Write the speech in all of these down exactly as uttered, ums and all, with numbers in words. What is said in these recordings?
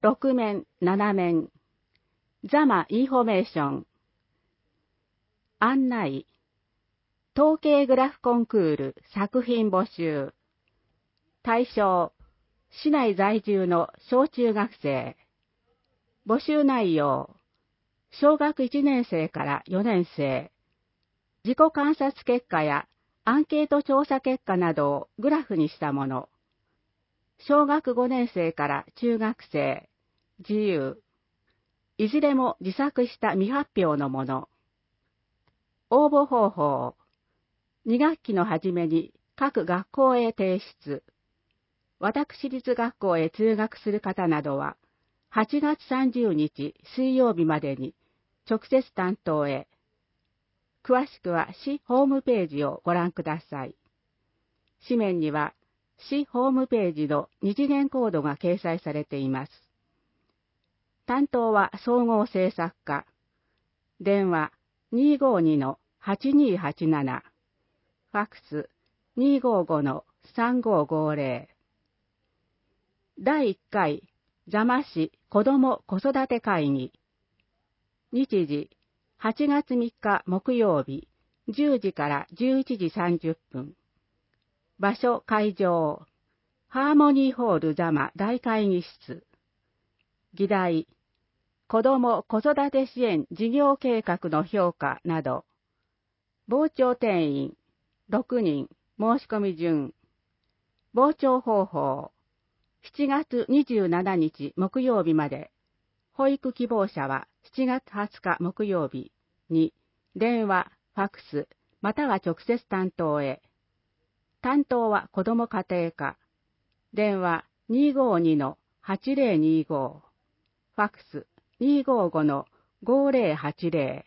ろく面、なな面、ザマインフォメーション、案内、統計グラフコンクール作品募集、対象、市内在住の小中学生、募集内容、小学いちねん生からよねん生、自己観察結果やアンケート調査結果などをグラフにしたもの、小学ごねん生から中学生、自由、いずれも自作した未発表のもの、応募方法、に学期の初めに各学校へ提出、私立学校へ通学する方などは、はちがつさんじゅうにち水曜日までに直接担当へ。詳しくは市ホームページをご覧ください。紙面には市ホームページの二次元コードが掲載されています。担当は総合制作課。電話 にーごーにのはちにーはちなな。ファックス にーごーごのさんごーごーぜろ。だいいっかい座間市子ども子育て会議。日時はちがつみっか木曜日じゅうじからじゅういちじさんじゅっぷん。場所会場ハーモニーホール座間大会議室。議題子ども子育て支援事業計画の評価など。傍聴定員ろくにん申し込み順。傍聴方法しちがつにじゅうしちにち木曜日まで。保育希望者はしちがつはつか木曜日に電話、ファックス、または直接担当へ。担当は子ども家庭課。電話 にーごーにのはちぜろにーご。ファックス にーごーごのごぜろはちぜろ。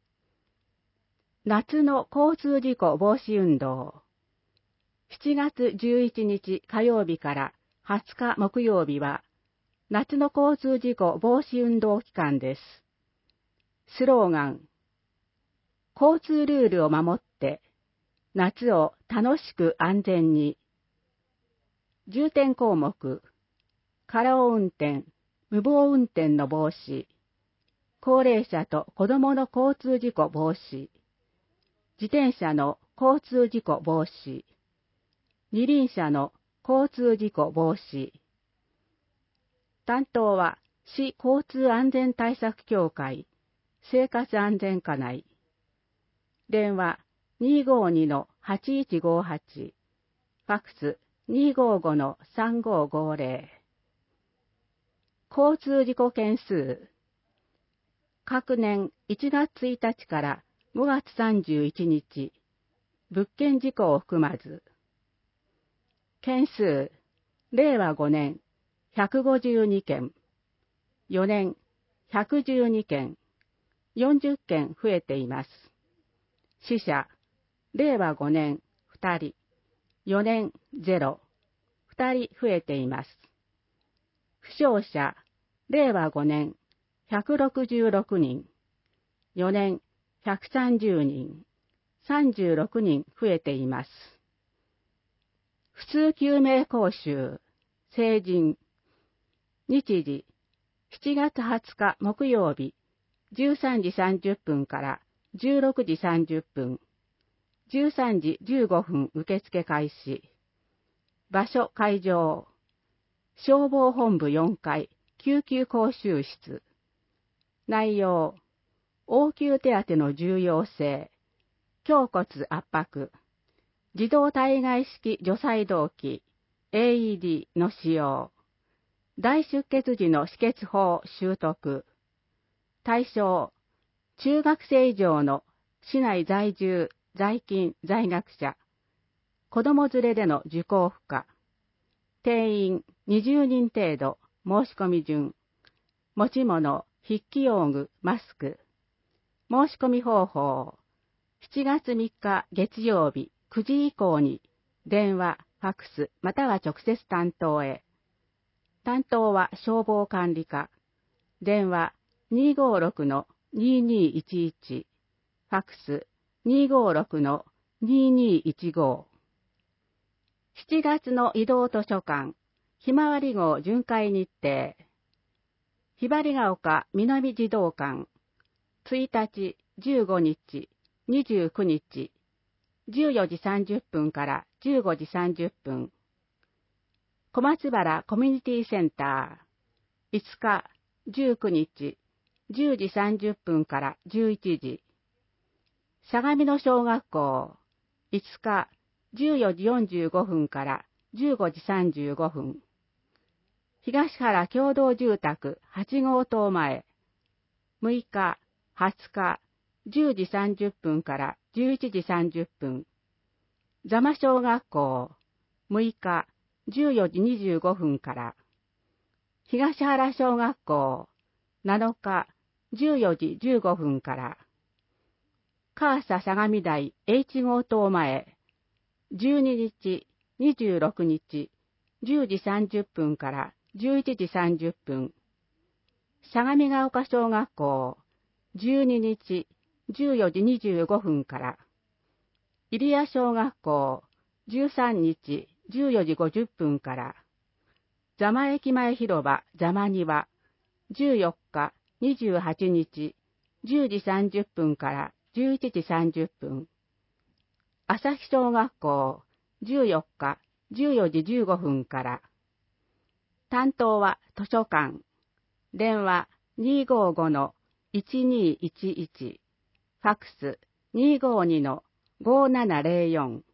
夏の交通事故防止運動。しちがつじゅういちにち火曜日からはつか木曜日は、夏の交通事故防止運動期間です。スローガン。交通ルールを守って、夏を楽しく安全に。重点項目。過労運転、無謀運転の防止。高齢者と子供の交通事故防止。自転車の交通事故防止。二輪車の交通事故防止。担当は市交通安全対策協会生活安全課内。電話 にーごーにのはちいちごはち。ファックス にーごーごのさんごーごーぜろ。交通事故件数。各年いちがつついたちからごがつさんじゅういちにち。物件事故を含まず。件数。れいわごねんひゃくごじゅうにけん。よねんひゃくじゅうにけん。よんじゅっけん増えています。死者。れいわごねんふたり。よねんゼロ。ふたり増えています。負傷者。れいわごねんひゃくろくじゅうろくにん。よねんひゃくさんじゅうにん。さんじゅうろくにん増えています。普通救命講習。成人。日時。しちがつはつか木曜日。じゅうさんじさんじゅっぷんからじゅうろくじさんじゅっぷん。じゅうさんじじゅうごふん受付開始。場所会場。消防本部よんかい救急講習室。内容。応急手当の重要性。胸骨圧迫。自動体外式除細動器 エーイーディー の使用。大出血時の止血法習得。対象。中学生以上の市内在住、在勤、在学者。子供連れでの受講不可。定員にじゅうにん程度、申し込み順。持ち物、筆記用具、マスク。申し込み方法。しちがつみっか月曜日くじ以降に、電話、ファックス、または直接担当へ。担当は消防管理課。電話 にーごーろくのにーにーいちいち。ファックス にーごーろくのにーにーいちご。しちがつの移動図書館、ひまわり号巡回日程。 ひばりが丘南児童館、いちにち、じゅうごにち、にじゅうくにち、じゅうよじさんじゅっぷんからじゅうごじさんじゅっぷん。小松原コミュニティセンター、いつか、じゅうくにち、じゅうじさんじゅっぷんからじゅういちじ。相模野小学校、いつか、じゅうよじよんじゅうごふんからじゅうごじさんじゅうごふん。東原共同住宅はちごうとう前、むいか、はつか、じゅうじさんじゅっぷんからじゅういちじさんじゅっぷん。座間小学校、むいか、じゅうよじにじゅうごふんから。東原小学校、なのか、じゅうよじじゅうごふんから。カーサ相模台 H 号棟前、じゅうににち、にじゅうろくにち、じゅうじさんじゅっぷんからじゅういちじさんじゅっぷん。相模が丘小学校、じゅうににち、じゅうよじにじゅうごふんから。入谷小学校、じゅうさんにち、じゅうよじごじゅっぷんから。座間駅前広場座間庭、じゅうよっか、にじゅうはちにち、じゅうじさんじゅっぷんからじゅういちじさんじゅっぷん。朝日小学校、じゅうよっか、じゅうよじじゅうごふんから。担当は図書館。電話 にーごーごのいちにーいちいち。ファックス にーごーにのごーななぜろよん。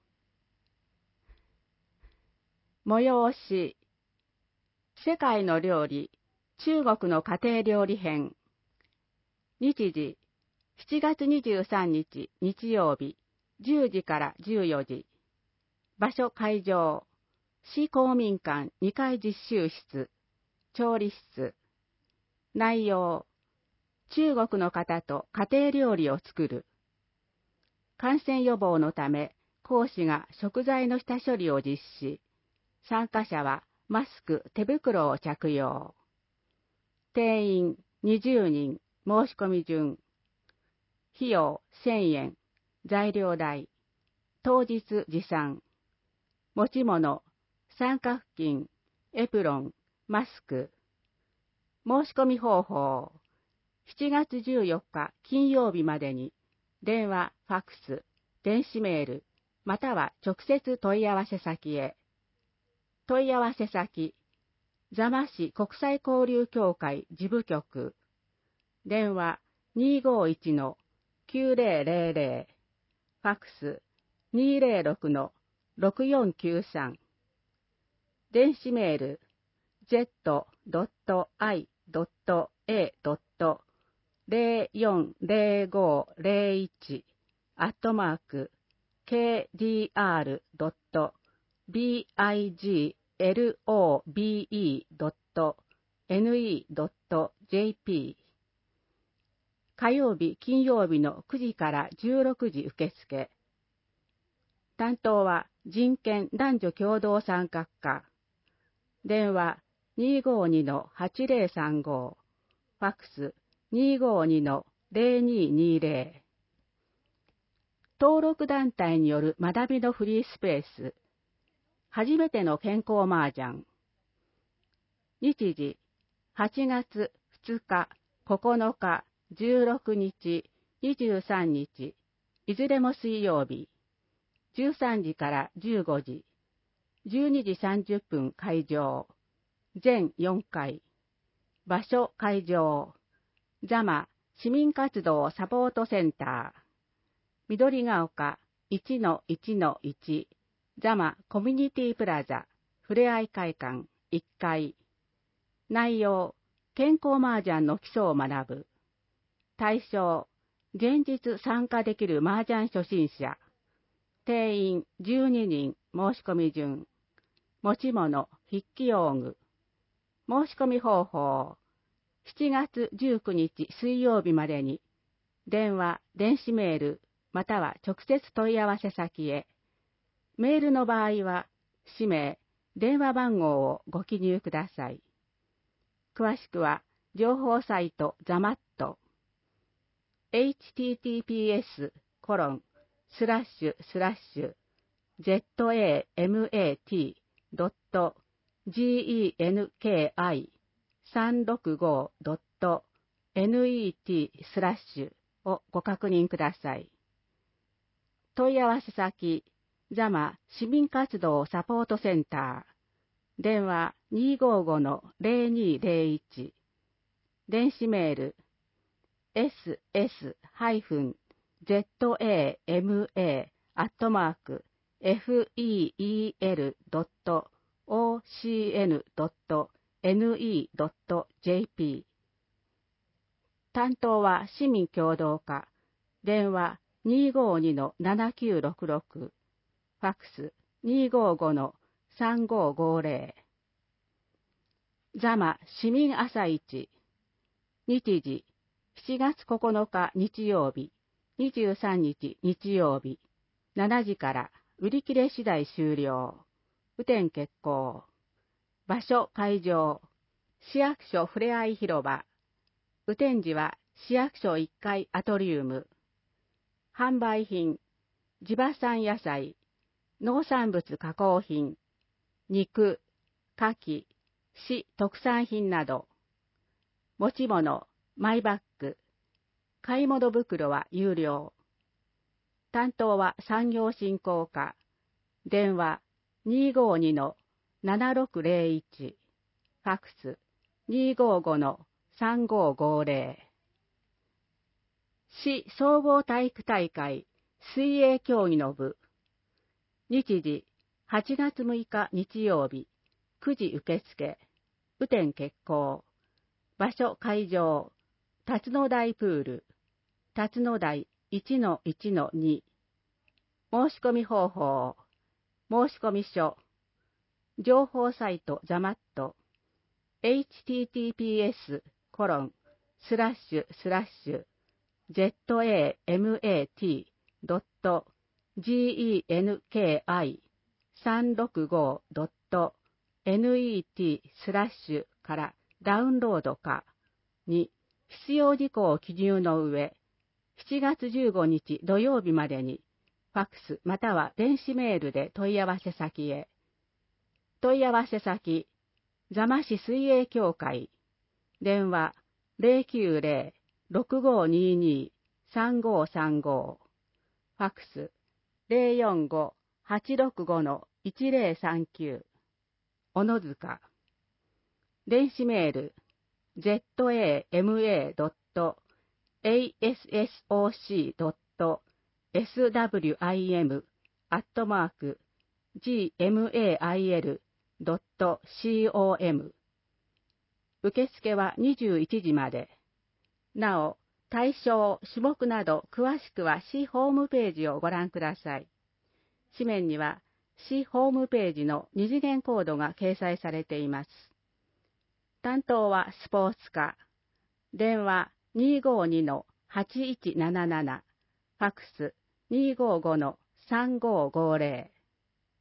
催し。世界の料理、中国の家庭料理編。日時、しちがつにじゅうさんにち日曜日、じゅうじからじゅうよじ。場所会場、市公民館にかい実習室、調理室。内容、中国の方と家庭料理を作る。感染予防のため、講師が食材の下処理を実施。参加者はマスク、手袋を着用。定員にじゅうにん、申し込み順。費用せんえん、材料代。当日持参。持ち物、参加付近、エプロン、マスク。申し込み方法。しちがつじゅうよっか金曜日までに、電話、ファックス、電子メール、または直接問い合わせ先へ。問い合わせ先、座間市国際交流協会事務局。電話 にーごーいちのきゅうぜろぜろぜろ。ファックス にーぜろろくのろくよんきゅうさん。電子メール ジェットドットアイドットエードットぜろよんぜろごぜろいち アットマーク ケーディーアールドットビーアイジーエルオービーイードットネットドットジェーピー。火曜日、金曜日のくじからじゅうろくじ受付。担当は人権男女共同参画課。電話 にーごーにのはちぜろさんご。ファックス にーごーにのぜろにーにーぜろ。登録団体による学びのフリースペース。初めての健康麻雀。日時、はちがつふつか、ここのか、じゅうろくにち、にじゅうさんにち、いずれも水曜日。じゅうさんじからじゅうごじ。じゅうにじさんじゅっぷん会場。全よんかい。場所会場。座間市民活動サポートセンター。緑が丘 いちのいちのいち。座間コミュニティプラザ。ふれあい会館いっかい。内容、健康麻雀の基礎を学ぶ。対象、前日参加できる麻雀初心者。定員じゅうににん、申し込み順。持ち物、筆記用具。申し込み方法。しちがつじゅうくにち水曜日までに、電話、電子メール、または直接問い合わせ先へ。メールの場合は、氏名、電話番号をご記入ください。詳しくは、情報サイトザマット。エイチティーティーピーエスコロンスラッシュスラッシュ ゼットエーエムエーティードットジーイーエヌケーアイさんろくご ドット ネット スラッシュをご確認ください。問い合わせ先、ザマ市民活動サポートセンター、電話 にーごーごのゼロにーゼロいち、電子メール、エスエス ゼット エー エム エー アットマーク エフ イー イー エル ドット オー シー エヌ ドット エヌ イー ドット ジェーピー。担当は市民協働課、電話 にーごーにのななきゅうろくろく、ファックス にーごーごのさんごーごーゼロ。ザマ市民朝市、日時しちがつここのか日曜日、にじゅうさんにち日曜日、しちじから売り切れ次第終了。雨天決行。場所会場、市役所ふれあい広場。雨天時は市役所いっかいアトリウム。販売品、地場産野菜、農産物加工品、肉、牡蠣、市特産品など。持ち物、マイバッグ、買い物袋は有料。担当は産業振興課、電話 にーごーにのななろくゼロいち、ファックス にーごーごのさんごーごーゼロ。市総合体育大会水泳競技の部。日時はちがつむいか日曜日、くじ受付、雨天決行。場所会場、辰野台プール、辰野台 いちのいちのに。申し込み方法、申し込み書、情報サイトザマット、エイチティーティーピーエス コロン、スラッシュスラッシュ、ゼットエーエムエーティー ドット ジーイーエヌケーアイ さんろくご ドット ネット スラッシュからダウンロードかに必要事項を記入の上、しちがつじゅうごにち土曜日までにファックスまたは電子メールで問い合わせ先へ。問い合わせ先、座間市水泳協会、電話 ゼロきゅうゼロ ろくごーにーにー さんごーさんごー、ファックス ゼロよんご はちろくごのいちゼロさんきゅう、小野塚。電子メール、ゼットエーエムエードットエーエスエスオーシードットエスダブリューアイエム アットマーク ジーエムエーアイエル ドットコム。受付はにじゅういちじまで。なお、対象、種目など詳しくは市ホームページをご覧ください。紙面には市ホームページの二次元コードが掲載されています。担当はスポーツ課。電話 にーごーにのはちいちなななな、ファックス にーごーごのさんごーごーゼロ。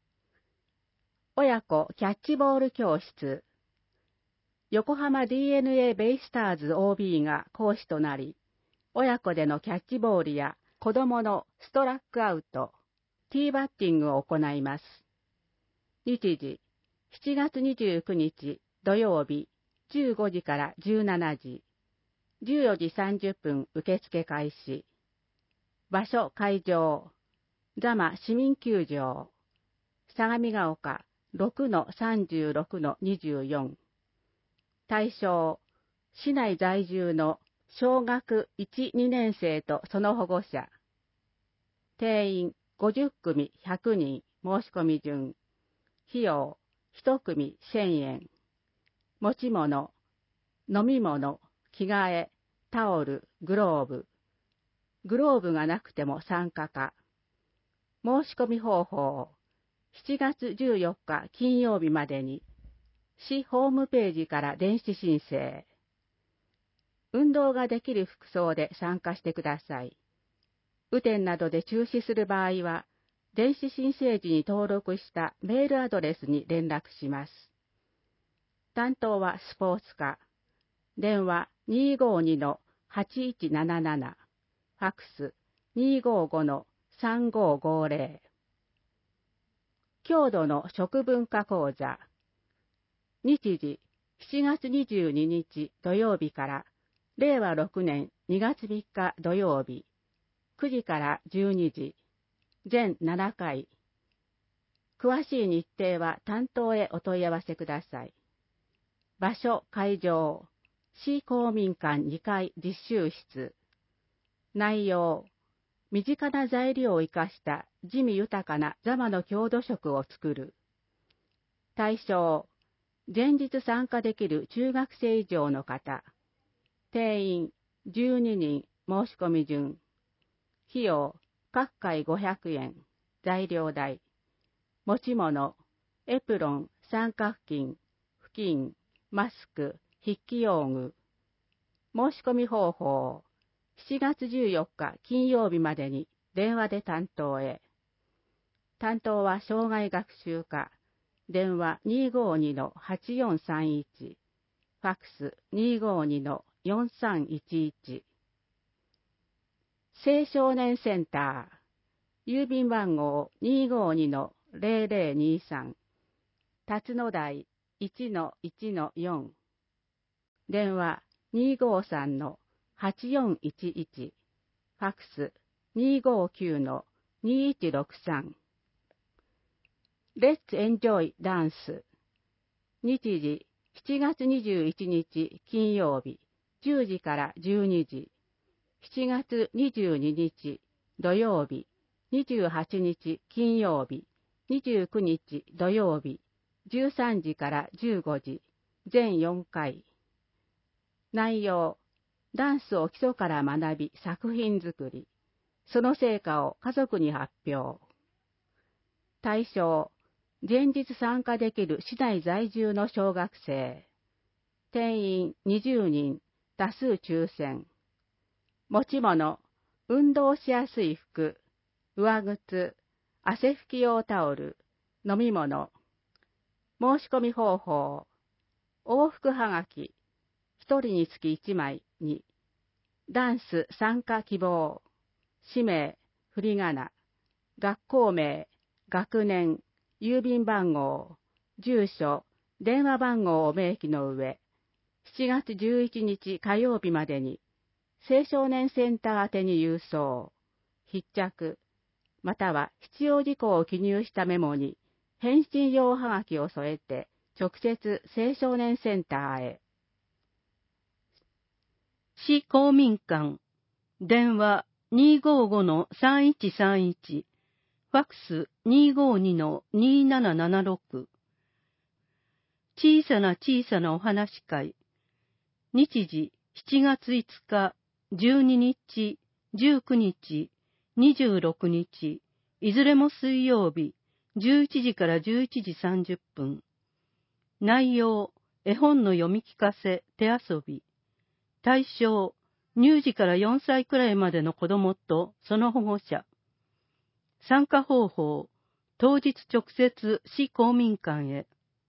親子キャッチボール教室。横浜 ディーエヌエー ベイスターズ オービー が講師となり、親子でのキャッチボールや子供のストラックアウト、ティーバッティングを行います。日時、しちがつにじゅうくにち土曜日、じゅうごじからじゅうしちじ、じゅうよじさんじゅっぷん受付開始。場所会場、座間市民球場、相模が丘 ろくのさんじゅうろくのにじゅうよん。対象、市内在住の小学いち、にねん生とその保護者。定員ごじゅっくみひゃくにん申し込み順。費用いちくみせんえん。持ち物、飲み物、着替え、タオル、グローブ。グローブがなくても参加か。申し込み方法、しちがつじゅうよっか金曜日までに、市ホームページから電子申請。運動ができる服装で参加してください。雨天などで中止する場合は、電子申請時に登録したメールアドレスに連絡します。担当はスポーツ課。電話 にーごーにのはちいちなななな、ファックス にーごーごのさんごーごーゼロ。郷土の食文化講座。日時しちがつにじゅうににち土曜日かられいわろくねんにがつみっか土曜日、くじからじゅうにじ、全ななかい。詳しい日程は担当へお問い合わせください。場所、会場、市公民館にかい実習室。内容、身近な材料を生かした地味豊かな座間の郷土食を作る。対象、前日参加できる中学生以上の方。定員じゅうににん申し込み順。費用、各回ごひゃくえん。材料代。持ち物、エプロン、三角巾、布巾、マスク、筆記用具。申し込み方法、しちがつじゅうよっか金曜日までに電話で担当へ。担当は障害学習課。電話 にーごーにのはちよんさんいち。ファックス にーごーにのよんさんいちいち。青少年センター。郵便番号 にーごーにのぜろぜろにさん。辰野台 いちのいちのよん。電話 にーごーさんのはちよんいちいち。ファックス にーごーきゅうのにいちろくさん。Let's Enjoy Dance。日時しちがつにじゅういちにち金曜日じゅうじからじゅうにじ。しちがつにじゅうににち土曜日にじゅうはちにち金曜日にじゅうくにち土曜日じゅうさんじからじゅうごじ。全よんかい。内容、ダンスを基礎から学び作品作り。その成果を家族に発表。対象、前日参加できる市内在住の小学生。定員にじゅうにん、多数抽選。持ち物、運動しやすい服、上靴、汗拭き用タオル、飲み物。申し込み方法、往復はがき、ひとりにつきいちまいに、ダンス参加希望、氏名、振り仮名、学校名、学年、郵便番号、住所、電話番号を明記の上、しちがつじゅういちにち火曜日までに、青少年センター宛てに郵送、必着、または必要事項を記入したメモに、返信用はがきを添えて、直接青少年センターへ。 市公民館、電話 にーごーごのさんいちさんいち、ファックス にーごーにのにーななななろく。小さな小さなお話会。日時しちがついつか、じゅうににち、じゅうくにち、にじゅうろくにち、いずれも水曜日、じゅういちじからじゅういちじさんじゅっぷん。内容、絵本の読み聞かせ、手遊び。対象、乳児からよんさいくらいまでの子供とその保護者。参加方法、当日直接市公民館へ。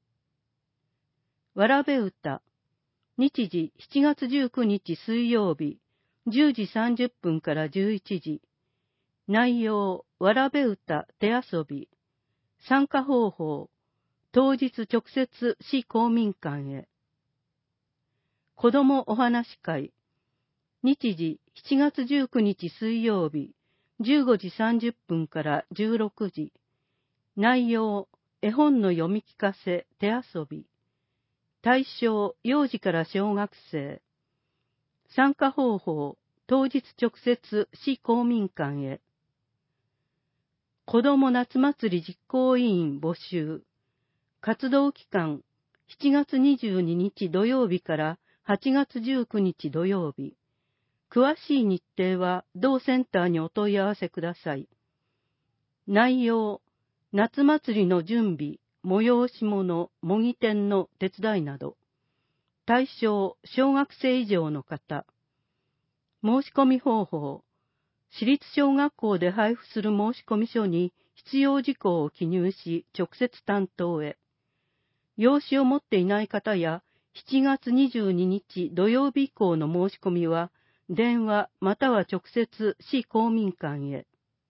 わらべ歌。日時しちがつじゅうくにち水曜日、じゅうじさんじゅっぷんからじゅういちじ。内容、わらべ歌手遊び。参加方法、当日直接市公民館へ。子どもお話会。日時しちがつじゅうくにち水曜日、じゅうごじさんじゅっぷんからじゅうろくじ。内容、絵本の読み聞かせ、手遊び。対象、幼児から小学生。参加方法、当日直接市公民館へ。子ども夏祭り実行委員募集。活動期間、しちがつにじゅうににち土曜日からはちがつじゅうくにち土曜日。詳しい日程は同センターにお問い合わせください。内容、夏祭りの準備、催し物、模擬店の手伝いなど。対象、小学生以上の方。申し込み方法、私立小学校で配布する申込書に必要事項を記入し、直接担当へ。用紙を持っていない方や、しちがつにじゅうににち土曜日以降の申し込みは、電話または直接市公民館へ。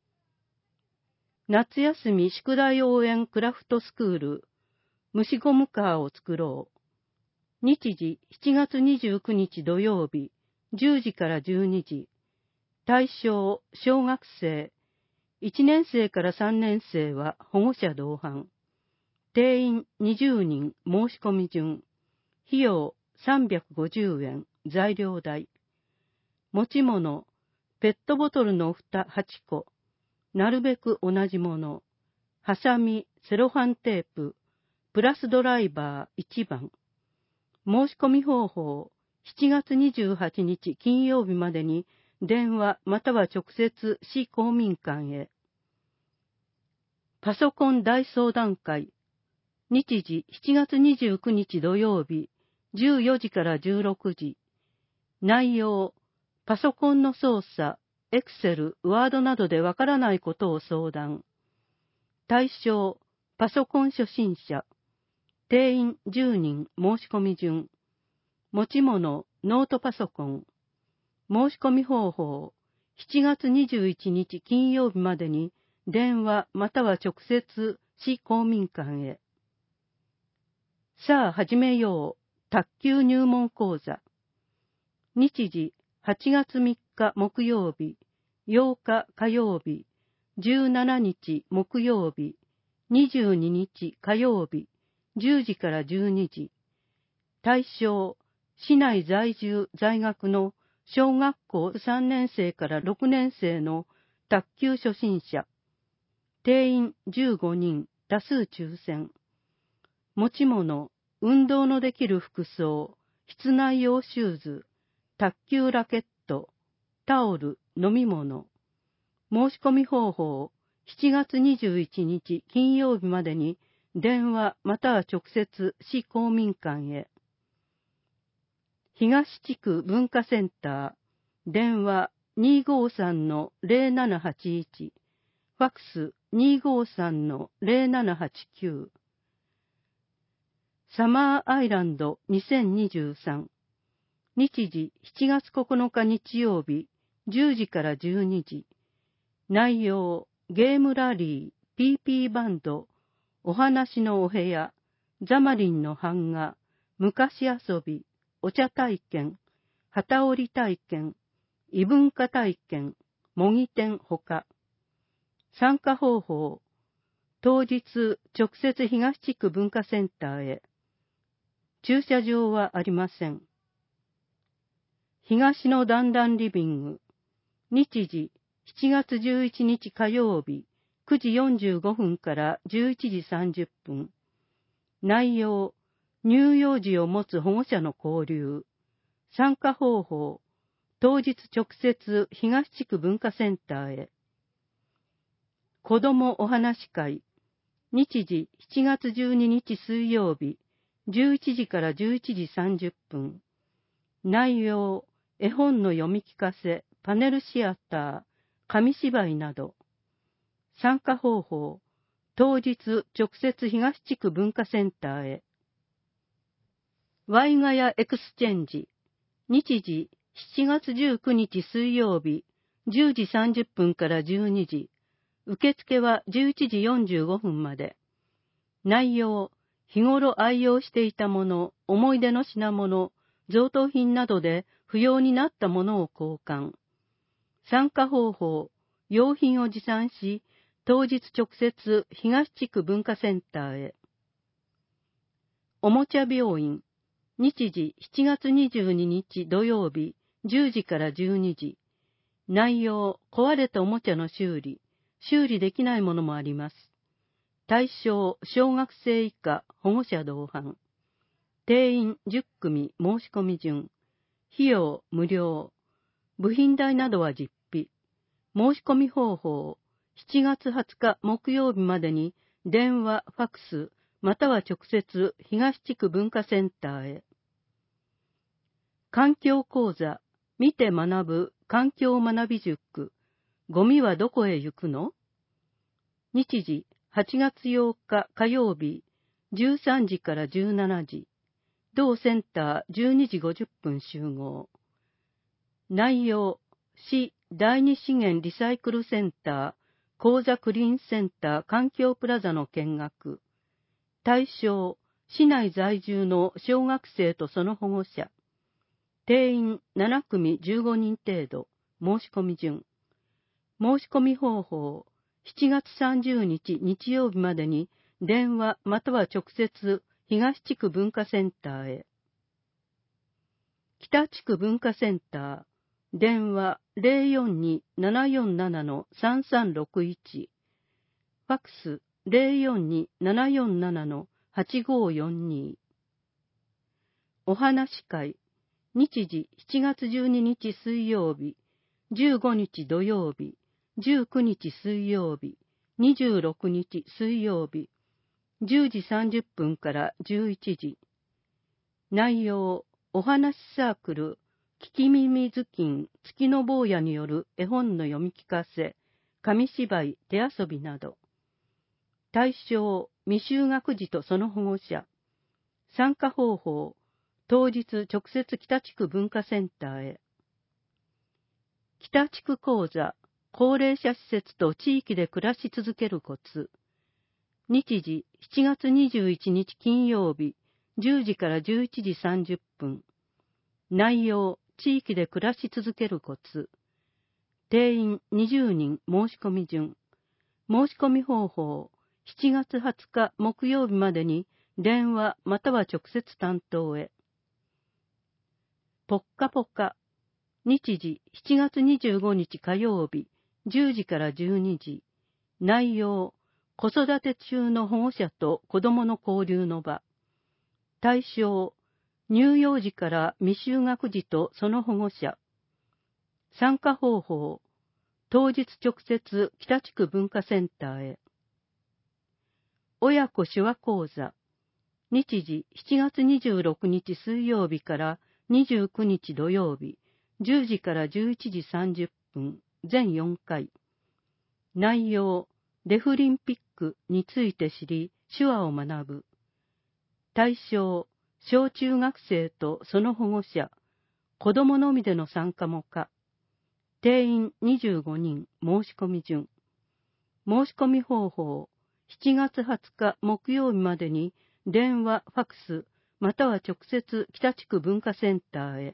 夏休み宿題応援クラフトスクール、虫ゴムカーを作ろう。 日時しちがつにじゅうくにち土曜日、じゅうじからじゅうにじ。対象、小学生。いちねんせいからさんねんせいは保護者同伴。定員にじゅうにん申し込み順。費用さんびゃくごじゅうえん、材料代。持ち物、ペットボトルの蓋はちこ。なるべく同じもの。ハサミ、セロハンテープ、プラスドライバーいちばん。申し込み方法、しちがつにじゅうはちにち金曜日までに電話または直接市公民館へ。パソコン大相談会。日時しちがつにじゅうくにち土曜日、じゅうよじからじゅうろくじ。内容、パソコンの操作、エクセル、ワードなどでわからないことを相談。対象、パソコン初心者。定員じゅうにん申し込み順。持ち物、ノートパソコン。申し込み方法、しちがつにじゅういちにち金曜日までに電話または直接市公民館へ。さあ始めよう。卓球入門講座。日時はちがつみっか木曜日、ようか火曜日、じゅうしちにち木曜日、にじゅうににち火曜日、じゅうじからじゅうにじ。対象、市内在住在学の小学校さんねんせいからろくねんせいの卓球初心者。定員じゅうごにん、多数抽選。持ち物、運動のできる服装、室内用シューズ、卓球ラケット、タオル、飲み物。申し込み方法、しちがつにじゅういちにち金曜日までに電話または直接市公民館へ。東地区文化センター、電話 にーごーさんのぜろななはちいち、ファックス にーごーさんのぜろななはちきゅう。サマーアイランドにせんにじゅうさん。日時しちがつここのか日曜日、じゅうじからじゅうにじ。内容、ゲームラリー、ピーピー バンド、お話のお部屋、ザマリンの版画、昔遊び、お茶体験、機織り体験、異文化体験、模擬店ほか。参加方法、当日直接東地区文化センターへ。駐車場はありません。東の段々リビング。日時しちがつじゅういちにち火曜日、くじよんじゅうごふんからじゅういちじさんじゅっぷん。内容、乳幼児を持つ保護者の交流。参加方法、当日直接東地区文化センターへ。子どもお話会。日時しちがつじゅうににち水曜日、じゅういちじからじゅういちじさんじゅっぷん。内容、絵本の読み聞かせ、パネルシアター、紙芝居など。参加方法、当日直接東地区文化センターへ。ワイガヤエクスチェンジ。日時しちがつじゅうくにち水曜日、じゅうじさんじゅっぷんからじゅうにじ。受付はじゅういちじよんじゅうごふんまで。内容、日頃愛用していたもの、思い出の品物、贈答品などで不要になったものを交換。参加方法、用品を持参し、当日直接東地区文化センターへ。おもちゃ病院。日時しちがつにじゅうににち土曜日、じゅうじからじゅうにじ。内容、壊れたおもちゃの修理。修理できないものもあります。対象、小学生以下、保護者同伴。定員じゅっくみ申し込み順。費用無料。部品代などは実費。申し込み方法、しちがつはつか木曜日までに電話、ファックス、または直接東地区文化センターへ。環境講座、見て学ぶ環境学び塾。ゴミはどこへ行くの？日時はちがつようか火曜日、じゅうさんじからじゅうしちじ。同センターじゅうにじごじゅっぷん集合。内容、市第二資源リサイクルセンター、講座クリーンセンター環境プラザの見学。対象、 市内在住の小学生とその保護者、定員ななくみじゅうごにん程度、申し込み順。申し込み方法、しちがつさんじゅうにち日曜日までに電話または直接東地区文化センターへ。北地区文化センター、電話 ゼロよんに ななよんなな さんさんろくいち、ファックス ゼロよんに ななよんなな はちごよんに。お話会、日時しちがつじゅうににち水曜日、じゅうごにち土曜日、じゅうくにち水曜日、にじゅうろくにち水曜日、じゅうじさんじゅっぷんからじゅういちじ。内容、お話サークル、聞き耳頭巾、月の坊やによる絵本の読み聞かせ、紙芝居、手遊びなど。対象、未就学児とその保護者。参加方法、当日直接北地区文化センターへ。北地区講座、高齢者施設と地域で暮らし続けるコツ。日時しちがつにじゅういちにち金曜日、じゅうじからじゅういちじさんじゅっぷん。内容、地域で暮らし続けるコツ。定員にじゅうにん申し込み順。申し込み方法、しちがつはつか木曜日までに電話または直接担当へ。ぽっかぽか。日時しちがつにじゅうごにち火曜日、じゅうじからじゅうにじ。内容、子育て中の保護者と子どもの交流の場。対象、乳幼児から未就学児とその保護者。参加方法、当日直接北地区文化センターへ。親子手話講座。日時しちがつにじゅうろくにち水曜日からにじゅうくにち土曜日、じゅうじからじゅういちじさんじゅっぷん、全よんかい。内容、デフリンピックについて知り、手話を学ぶ。対象、小中学生とその保護者、子供のみでの参加も可。定員にじゅうごにん、申し込み順。申し込み方法、しちがつはつか木曜日までに電話、ファックス、または直接北地区文化センターへ。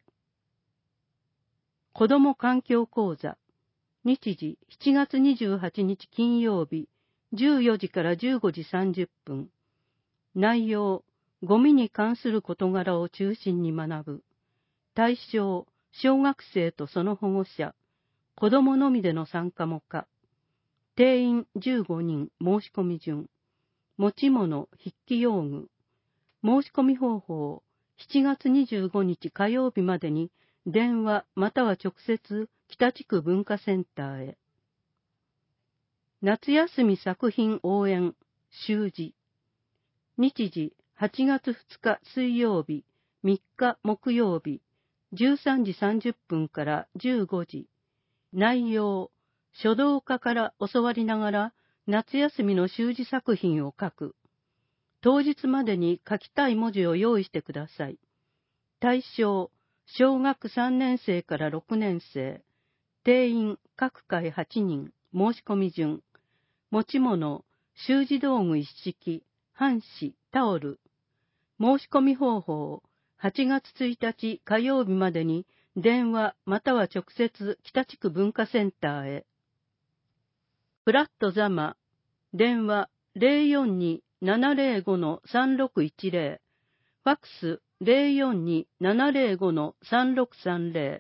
子ども環境講座。日時しちがつにじゅうはちにち金曜日、じゅうよじからじゅうごじさんじゅっぷん。内容、ゴミに関する事柄を中心に学ぶ。対象、小学生とその保護者、子供のみでの参加も可。定員じゅうごにん申し込み順。持ち物、筆記用具。申し込み方法、しちがつにじゅうごにち火曜日までに電話または直接北地区文化センターへ。夏休み作品応援、習字。日時はちがつふつか水曜日、みっか木曜日、じゅうさんじさんじゅっぷんからじゅうごじ。内容、書道家から教わりながら夏休みの習字作品を書く。当日までに書きたい文字を用意してください。対象、小学さんねんせいからろくねんせい。定員各回はちにん、申し込み順。持ち物、習字道具一式、半紙、タオル。申し込み方法、はちがつついたち火曜日までに電話または直接北地区文化センターへ。フラットザマ、電話 ゼロよんに ななゼロご さんろくいちゼロ、ファックス ゼロよんに ななゼロご さんろくさんゼロ。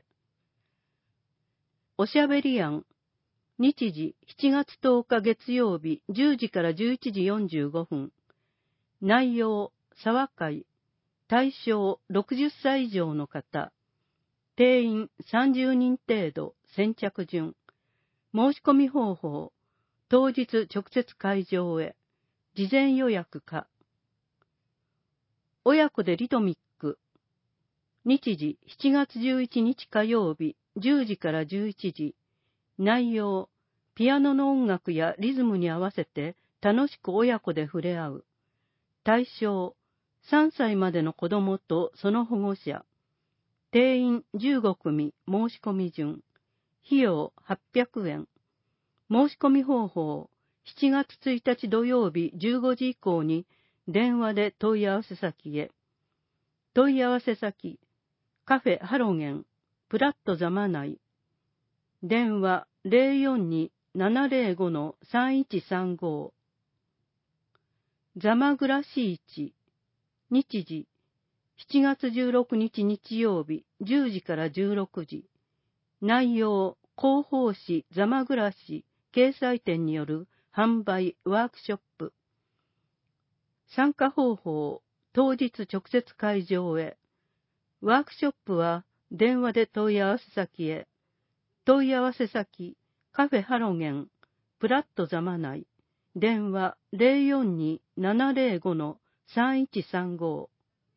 おしゃべり案、日時しちがつとおか月曜日じゅうじからじゅういちじよんじゅうごふん。内容、沢会。対象ろくじゅっさい以上の方。定員さんじゅうにん程度、先着順。申し込み方法、当日直接会場へ。事前予約か。親子でリトミック。日時しちがつじゅういちにち火曜日、じゅうじからじゅういちじ。内容、ピアノの音楽やリズムに合わせて楽しく親子で触れ合う。対象、さんさいまでの子供とその保護者。定員じゅうごくみ申し込み順。費用はっぴゃくえん。申し込み方法、しちがつついたち土曜日じゅうごじ以降に電話で問い合わせ先へ。問い合わせ先、カフェハロゲン、プラットザマ内。電話 ゼロよんに ななゼロご さんいちさんご。ザマグラシーチ、日時、しちがつじゅうろくにち日曜日、じゅうじからじゅうろくじ。内容、広報誌ザマグラシ掲載店による販売ワークショップ。参加方法、当日直接会場へ。ワークショップは電話で問い合わせ先へ。問い合わせ先、カフェハロゲン、プラットザマ内。電話 ゼロよんに ななゼロご さんいちさんご。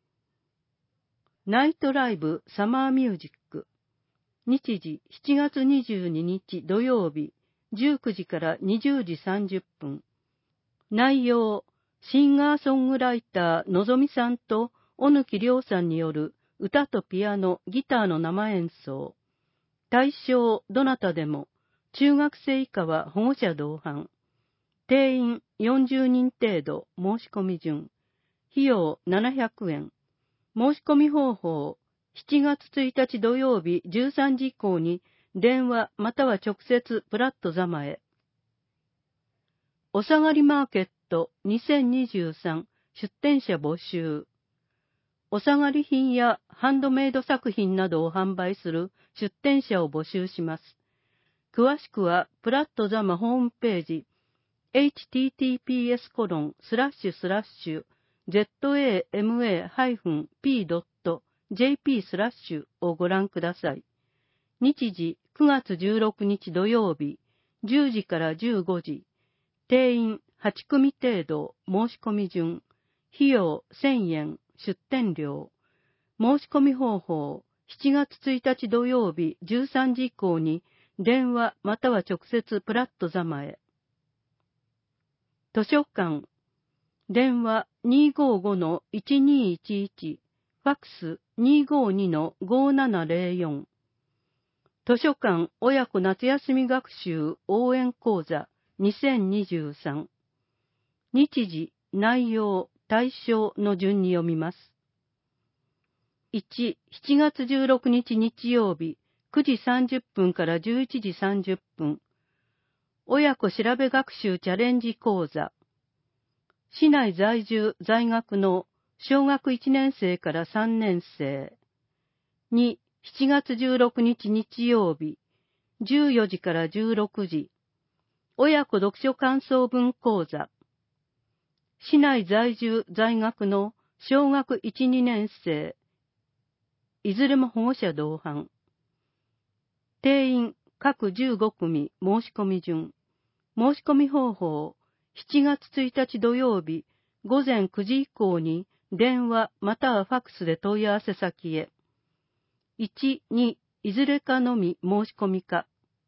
ナイトライブサマーミュージック。日時しちがつにじゅうににち土曜日、じゅうくじからにじゅうじさんじゅっぷん。内容、シンガーソングライターのぞみさんと小貫亮さんによる歌とピアノ、ギターの生演奏。対象、どなたでも、中学生以下は保護者同伴。定員よんじゅうにん程度、申し込み順。費用ななひゃくえん。申し込み方法、しちがつついたち土曜日じゅうさんじ以降に電話または直接プラットザマへ。おさがりマーケットにせんにじゅうさん出展者募集。おさがり品やハンドメイド作品などを販売する出展者を募集します。詳しくはプラットザマホームページ エイチティーティーピーエスコロンスラッシュスラッシュゼットエーエムエーピードットジェーピー スラッシュをご覧ください。日時くがつじゅうろくにち土曜日じゅうじからじゅうごじ。定員はちくみ程度、申し込み順。費用せんえん、出店料。申し込み方法、しちがつついたち土曜日じゅうさんじ以降に電話または直接プラットザマへ。図書館、電話 にーごーごのいちにーいちいち、ファックス にーごーにのごーななゼロよん。図書館親子夏休み学習応援講座にせんにじゅうさん。日時、内容、対象の順に読みます。いち、しちがつじゅうろくにち日曜日、くじさんじゅっぷんからじゅういちじさんじゅっぷん。親子調べ学習チャレンジ講座。市内在住在学の小学いちねん生からさんねん生。に、しちがつじゅうろくにち日曜日、じゅうよじからじゅうろくじ。親子読書感想文講座。市内在住在学の小学いち、にねん生。いずれも保護者同伴。定員各じゅうごくみ申し込み順。申し込み方法、しちがつついたち土曜日ごぜんくじ以降に電話またはファックスで問い合わせ先へ。いち、に、いずれかのみ申し込みか。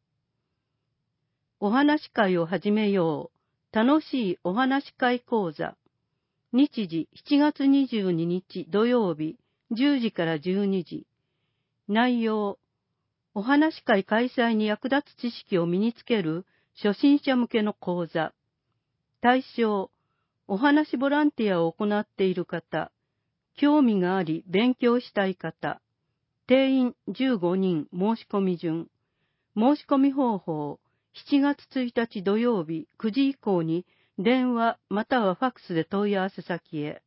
お話会を始めよう。楽しいお話会講座。日時しちがつにじゅうににち土曜日じゅうじからじゅうにじ。内容、お話会開催に役立つ知識を身につける初心者向けの講座。対象、お話ボランティアを行っている方、興味があり勉強したい方、定員じゅうごにん申し込み順。申し込み方法、しちがつついたち土曜日くじ以降に電話またはファックスで問い合わせ先へ。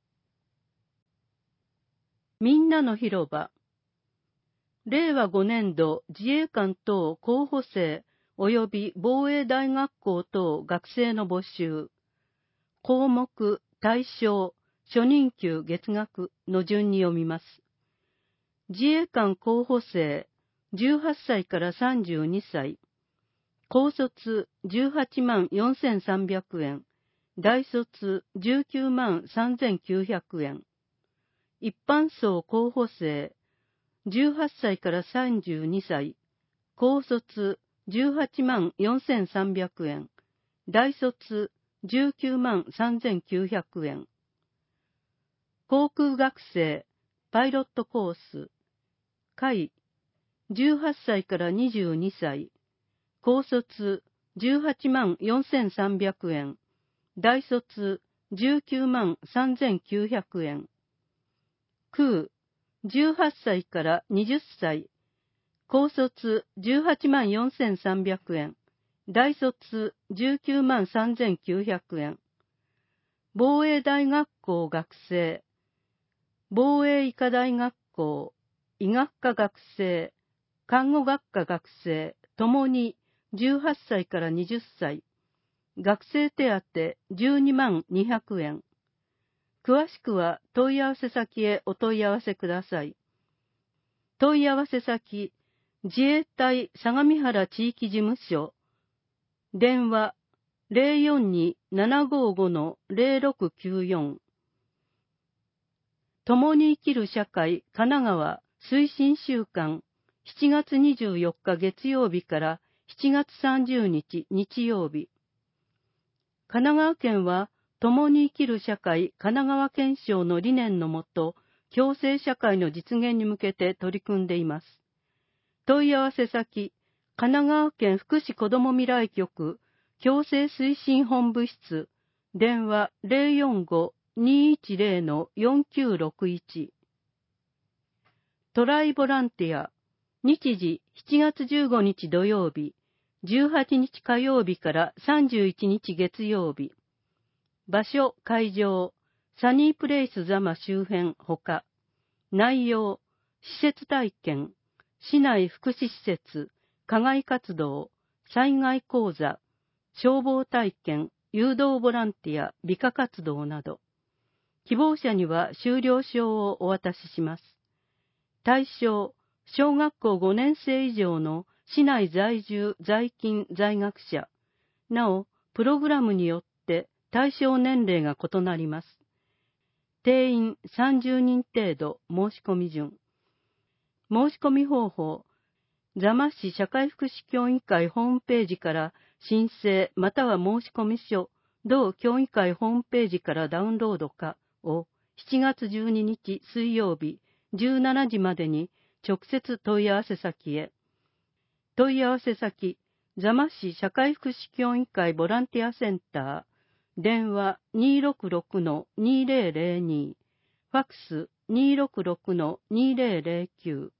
みんなの広場。れいわごねんど自衛官等候補生及び防衛大学校等学生の募集。項目、対象、初任給月額の順に読みます。自衛官候補生じゅうはっさいからさんじゅうにさい。高卒じゅうはちまんよんせんさんびゃくえん。大卒じゅうきゅうまんさんぜんきゅうひゃくえん。一般層候補生じゅうはっさいからさんじゅうにさい。高卒じゅうはちまんよんせんさんびゃくえん。大卒じゅうきゅうまんさんぜんきゅうひゃくえん。航空学生、パイロットコース、下じゅうはっさいからにじゅうにさい。高卒じゅうはちまんよんせんさんびゃくえん。大卒じゅうきゅうまんさんぜんきゅうひゃくえん。空、じゅうはっさいからはたち、高卒じゅうはちまんよんせんさんびゃくえん。大卒じゅうきゅうまんさんぜんきゅうひゃくえん。防衛大学校学生、防衛医科大学校、医学科学生、看護学科学生、ともにじゅうはっさいからはたち、学生手当じゅうにまんにひゃくえん。詳しくは問い合わせ先へお問い合わせください。問い合わせ先、自衛隊相模原地域事務所、電話 ゼロよんに ななごご ゼロろくきゅうよん。共に生きる社会神奈川推進週間しちがつにじゅうよっか月曜日からしちがつさんじゅうにち日曜日。神奈川県は共に生きる社会神奈川県省の理念のもと、共生社会の実現に向けて取り組んでいます。問い合わせ先、神奈川県福祉子ども未来局共生推進本部室、電話 ゼロよんご にいちゼロ よんきゅうろくいち。トライボランティア、日時しちがつじゅうごにち土曜日、じゅうはちにち火曜日からさんじゅういちにち月曜日。場所、会場、サニープレイス座間周辺ほか。内容、施設体験、市内福祉施設、課外活動、災害講座、消防体験、誘導ボランティア、美化活動など。希望者には修了証をお渡しします。対象、小学校ごねんせい以上の市内在住在勤在学者。なお、プログラムによって対象年齢が異なります。定員さんじゅうにん程度、申し込み順。申し込み方法、座間市社会福祉協議会ホームページから申請または申し込み書、同協議会ホームページからダウンロードかをしちがつじゅうににち水曜日じゅうしちじまでに直接問い合わせ先へ。問い合わせ先、座間市社会福祉協議会ボランティアセンター、電話 にろくろくのにぜろぜろに、ファックス にろくろくのにぜろぜろきゅう。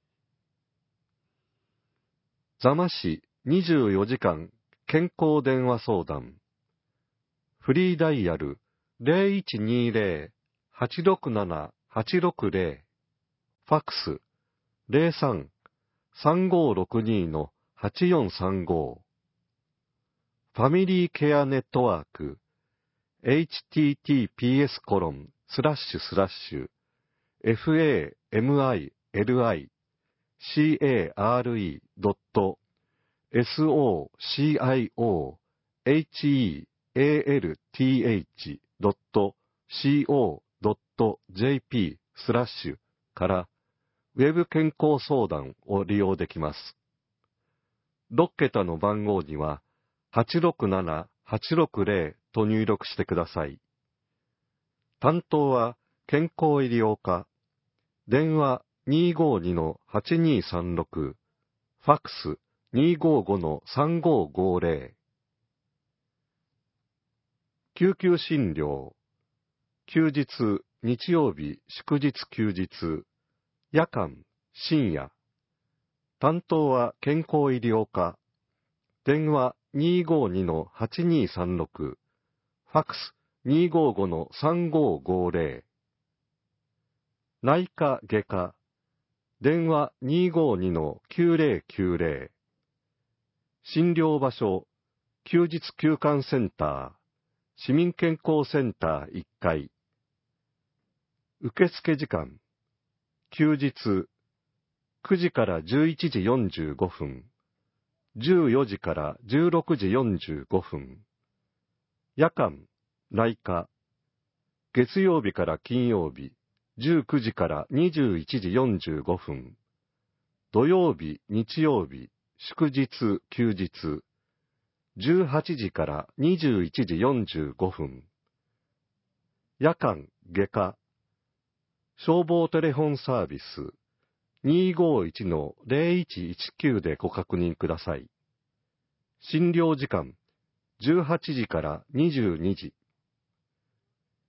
座間市にじゅうよじかん健康電話相談。フリーダイヤル ゼロいちにゼロ はちろくなな はちろくゼロ。ファックス ゼロさん さんごろくにのはちよんさんご。ファミリーケアネットワーク エイチティーティーピーエスコロンスラッシュスラッシュ ファミリー シーエーアールイー ドット ソシオヘッエーエルティーエイチ ドット コ ドット ジェーピー スラッシュからウェブ健康相談を利用できます。ろっけたの番号にははちろくなな はちろくゼロと入力してください。担当は健康医療課。電話 にごにのはちにさんろく、ファックス にごごのさんごごゼロ。救急診療。休日、日曜日、祝日休日、夜間、深夜。担当は健康医療課。電話 にごにのはちにさんろく、ファックス にごごのさんごごゼロ。内科外科。電話 にごにのきゅうゼロきゅうゼロ。診療場所、休日休館センター、市民健康センターいっかい。受付時間、休日、くじからじゅういちじよんじゅうごふん、じゅうよじからじゅうろくじよんじゅうごふん。夜間、内科、月曜日から金曜日、じゅうくじからにじゅういちじよんじゅうごふん。土曜日、日曜日、祝日、休日、じゅうはちじからにじゅういちじよんじゅうごふん。夜間、外科、消防テレフォンサービス にごいちのゼロいちいちきゅう でご確認ください。診療時間、じゅうはちじからにじゅうにじ。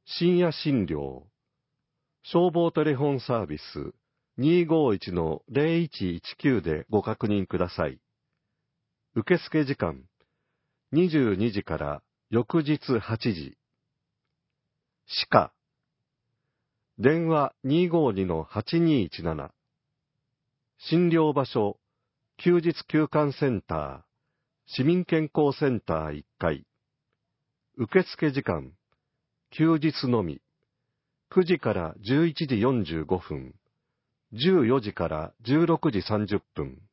深夜診療、消防テレフォンサービス にーごーいちのゼロいちいちきゅう でご確認ください。受付時間、にじゅうにじから翌日はちじ。歯科、電話 にーごーにのはちにーいちなな。診療場所、休日休館センター、市民健康センターいっかい。受付時間、休日のみ、くじからじゅういちじよんじゅうごふん、じゅうよじからじゅうろくじさんじゅっぷん。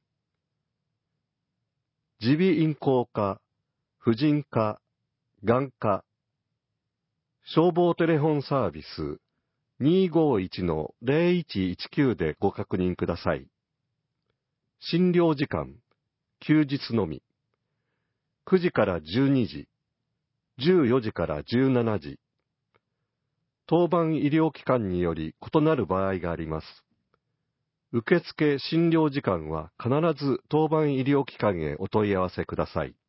耳鼻咽喉科、婦人科、眼科、消防テレフォンサービス にーごーいちのゼロいちいちきゅう でご確認ください。診療時間、休日のみ、くじからじゅうにじ、じゅうよじからじゅうしちじ。当番医療機関により異なる場合があります。受付診療時間は必ず当番医療機関へお問い合わせください。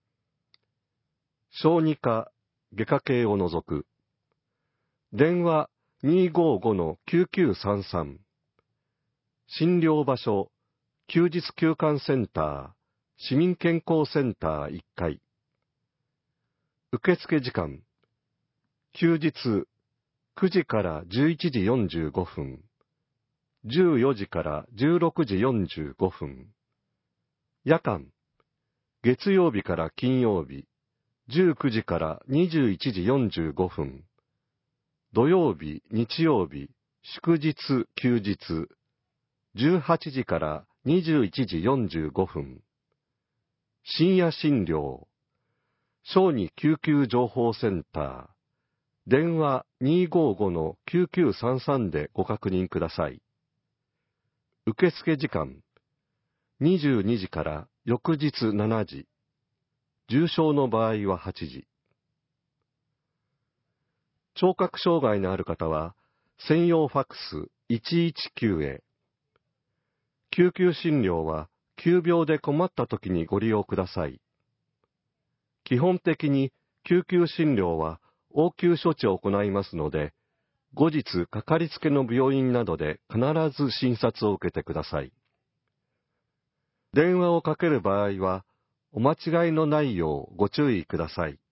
小児科、外科系を除く。電話 にーごーごのきゅうきゅうさんさん。診療場所、休日休館センター、市民健康センターいっかい。受付時間、休日、くじからじゅういちじよんじゅうごふん、じゅうよじからじゅうろくじよんじゅうごふん。夜間、月曜日から金曜日、じゅうくじからにじゅういちじよんじゅうごふん。土曜日、日曜日、祝日、休日、じゅうはちじからにじゅういちじよんじゅうごふん。深夜診療、小児救急情報センター、電話 にーごーごのきゅうきゅうさんさん でご確認ください。受付時間、にじゅうにじから翌日しちじ、重症の場合ははちじ。聴覚障害のある方は、専用ファックスいちいちきゅうへ。救急診療は、急病で困った時にご利用ください。基本的に救急診療は応急処置を行いますので、後日かかりつけの病院などで必ず診察を受けてください。電話をかける場合は、お間違いのないようご注意ください。